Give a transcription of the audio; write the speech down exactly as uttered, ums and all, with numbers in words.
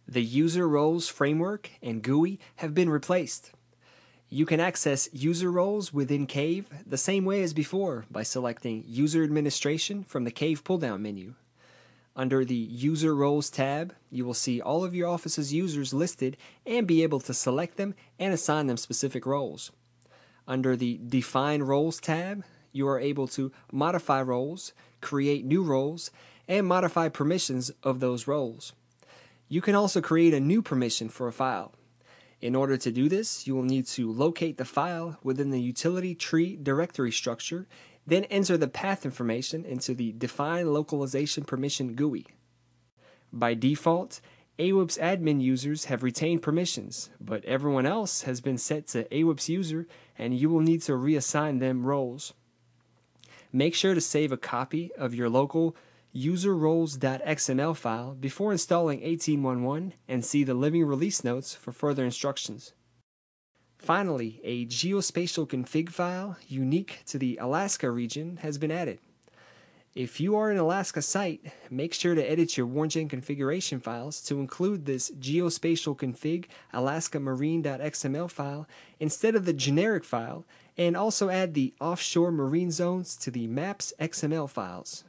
The user roles framework and G U I have been replaced. You can access user roles within Cave the same way as before by selecting User Administration from the Cave pull-down menu. Under the User Roles tab, you will see all of your Office's users listed and be able to select them and assign them specific roles. Under the Define Roles tab, you are able to modify roles, create new roles, and modify permissions of those roles. You can also create a new permission for a file. In order to do this, you will need to locate the file within the utility tree directory structure, then enter the path information into the Define Localization Permission G U I. By default, A W I P S admin users have retained permissions, but everyone else has been set to A W I P S user, and you will need to reassign them roles. Make sure to save a copy of your local userroles.xml file before installing eighteen eleven and see the living release notes for further instructions. Finally, a geospatial config file unique to the Alaska region has been added. If you are an Alaska site, make sure to edit your WarnGen configuration files to include this geospatial config alaska marine.xml file instead of the generic file, and also add the offshore marine zones to the maps X M L files.